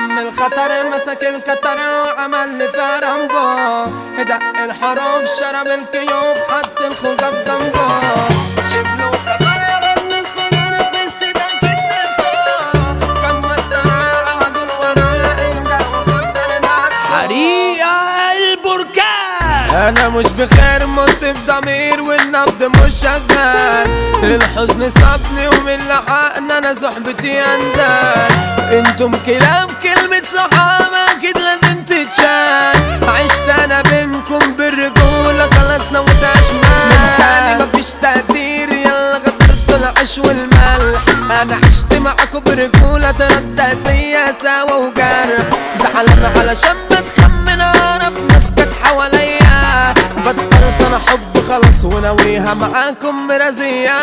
عم الخطر مسك الكتر وعمل لي فيها رامبو، دق الحروف شرب الكيوف حط الخوجة بجنبه، شبله وكبر غنس فجر في السيدان كت نفسه، كان مسترع عجل وراه انجر وخدر نفسه. حريقة البركان انا مش بخير مت في ضمير والنبض مش شغال، الحزن صابني ومن لحقنا انا صحبتي اندال، انتم كلام كلمة صحابة اكيد لازم تتشال، عشت انا بينكم بالرجولة خلاص نوت اشمال، من تاني مفيش تقدير يلا غدرت العيش والملح، انا عشت معاكم برجولة تردى زي سوا وجرح، زعلان علشان بتخمن اعرف ناس كانت حواليا، بطلت انا حب خلاص وناويها معاكم برازية،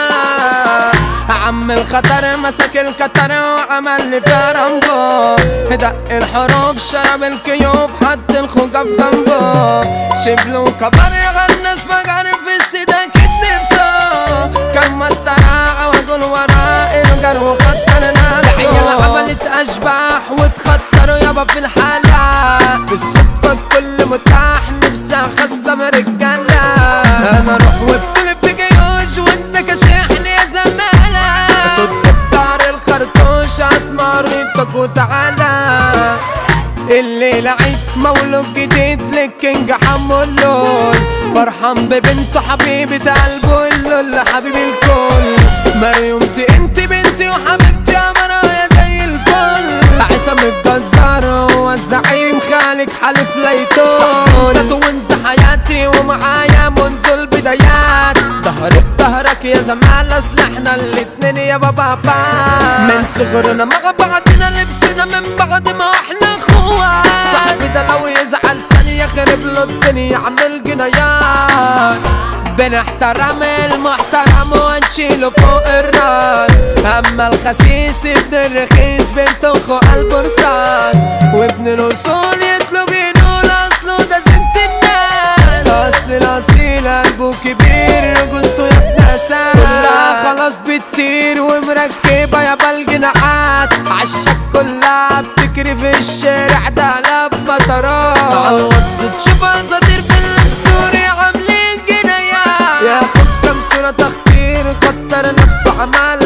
عم الخطر مسك الكتر وعمل لي فيها رامبو، دق الحروف شرب الكيوف حط الخوجة في جنبه، شبله وكبر يغنس فجر في السيدان كت نفسه، كان مسترع وعجل وراه انجر وخطر نفسه، العيال عملت اشباح وتخطروا يابا في الحلقة، بالصدفة الكل متاح نفسي اخصم رجالة، انا اروح وابتلي بجيوش وانت كشحن يا زمالة، صد بتعر الخرطوش هتمريتك وتعالى، الليلة عيد مولود جديد للكينج حمولون، فرحان ببنته حبيبة قلبه اللي حبيبي الكل، مريومتي انت بنتي وحبيبتي يا مرايا زي الفل، عصام الجزار هو الزعيم خالك حلف ليتون، صحبتك وانت حياتي ومعايا منذ البدايات، ظهرك ظهرك يا زمالة اصل احنا الاتنين يا بابا، من صغرنا مع بعضنا لبسنا من بعد ما احنا اخوات، صاحبي ده لو يزعل ثانية خرب له الدنيا يعمل جنايات، بنحترم المحترم ونشيله فوق الراس، اما الخسيس ابن الرخيص بنت اخو قلبه رصاص، وابن الاصول يطلب ينول اصله ده زنت الناس، اصل الاصيل قلبه كبير رجولته يا ابن اساس، كلها خلاص بتطير ومركبه يا بالجناحات، عالشك كلها بتجري في الشارع ده لما طرات، عالواتس تشوف اساطير في الستوري عاملين جنايات، ياخد كام صورة تختير خطر نفسه عمل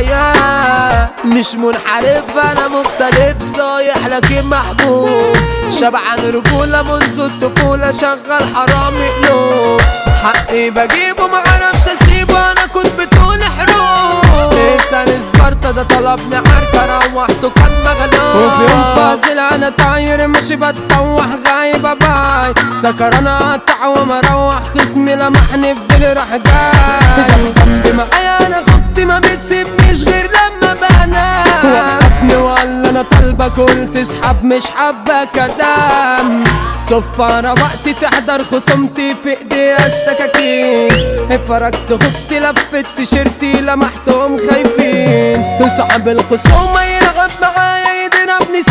حكايات، مش منحرف انا مختلف صايح لكن محبوب، شبعان رجولة منذ الطفولة شغال حرامي قلوب، حقي بجيبه معرفش اسيبه انا كنت بطول حروب، اسأل سبارتا ده طلبني عركة روحته كان مغلوب، وفي يوم فاصل انا طاير ماشي بتطوح غايبة باي، سكران قطع ومروح خصمي لمحني بدلي راح جاي، جنبي معايا انا اختي ما بتسيبنيش غير لما بنام، وقفني وقال انا طالبك قلت اسحب مش حابة كلام، صفارة وقتي تحضر خصومتي في ايديها السكاكين، فرجت خدتي لفت تيشيرتي لمحتهم خايفين، صاحب الخصومة يرغب معايا يضربني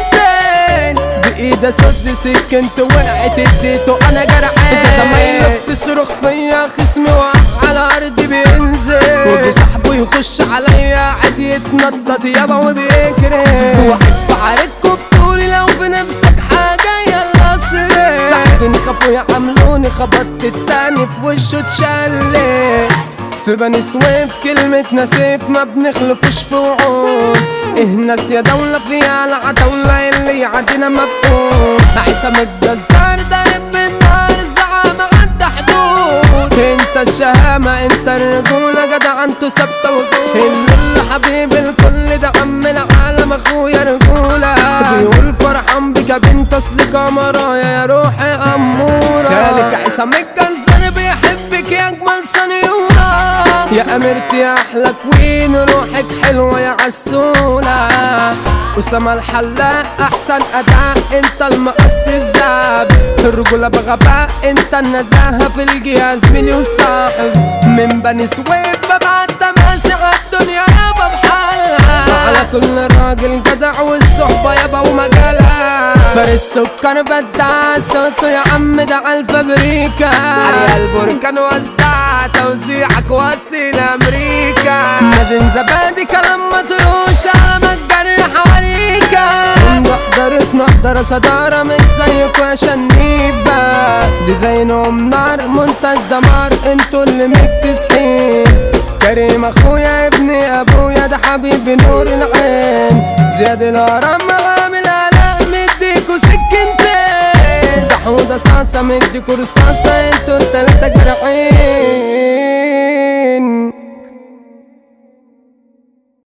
سكتين، بايده صد سكنت وقعت اديته انا جرحان، زمايلي بتصرخ فيا خصمي وقع على ارضي بينزل، وجي صاحبه يخش عليا عادي يتنطط يابا وبيكرم، واحب اعاركوا بطولي لو في نفسك حاجه يلا اصرف، صاحبي خافوا يعاملوني خبطت التاني في وشه اتشلت، في بني سويف كلمة نسيف ما بنخلفوش في وعود، ايه ناس يا دولة فيها العتاولة اللي يعدينا مبقود، عصام الجزار ضارب بالنار الزعامة عدى حدود، انت الشهامة انت الرجولة جدع انتو ثابتة وجود، اللي حبيب الكل ده عم العالم اخويا رجولة، بيقول فرحان بك يا بنت اصلك مرايا يا روحي امورة، خالك عصام الجزار بيحبك يا اجمل صنيورة، يا اميرتي يا احلى كوين روحك حلوه يا عسوله، اسامه الحلاق احسن اداء انت المقص الذهب، الرجوله بغباء انت النزاهه في الجهاز ملي وصاحب، من بني سويف ببعت تماسي عالدنيا يابا بحالها، على كل راجل جدع والصحبه يابا ومجالها، فارس سكر بدع صوته يا عم ده عالفابريكا، على البركان وزع توزيعك وصي لامريكا، مازن زبادي كلام مطروش على ما تجرح اوريكا، إدارتنا إدارة صدارة مش زيكوا يا شنيبة، ديزاينهم نار منتج دمار انتوا اللي مكتسحين. كريم اخويا ابني ابويا ده حبيبي نور العين، زياد الهرم مغامل علاء مديكوا سكنتين، ده حوضة صاصة مديكوا رصاصة انتوا التلاتة جرحين.